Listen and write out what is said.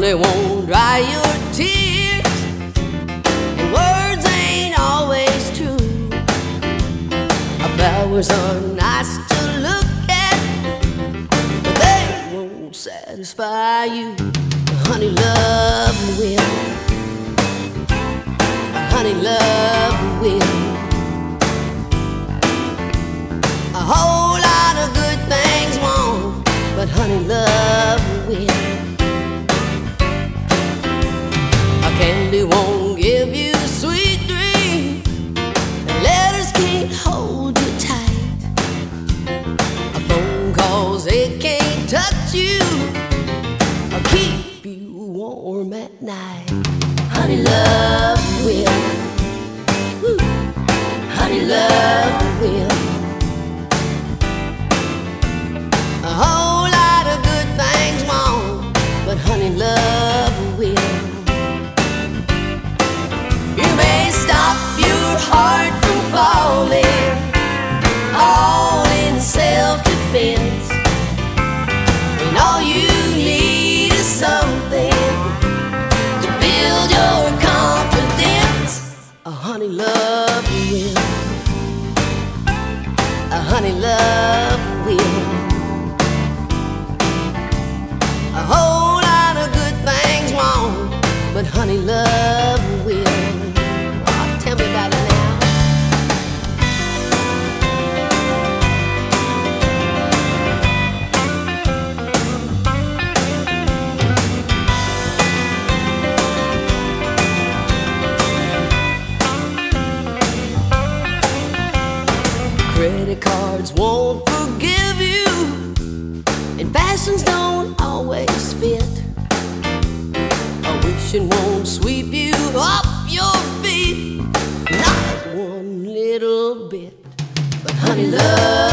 Money won't dry your tears, and words ain't always true. Flowers are nice to look at, but they won't satisfy you. Honey, love will. Honey, love will. A whole lot of good things won't, but honey, love will. A candy won't give you sweet dreams, and letters can't hold you tight. A phone calls, they can't touch you or keep you warm at night. Honey, love will. Woo. Honey, love will. A whole lot of good things won't, but honey, love will. You may stop your heart from falling, all in self-defense, and all you need is something to build your confidence. A honey, love will. A honey, love will. A whole lot of good things won't, but honey, love will. Oh, tell me about it now. Credit cards won't forgive you, and fashions don't always fit. A wishing won't sweep you off your feet, not one little bit. But honey, love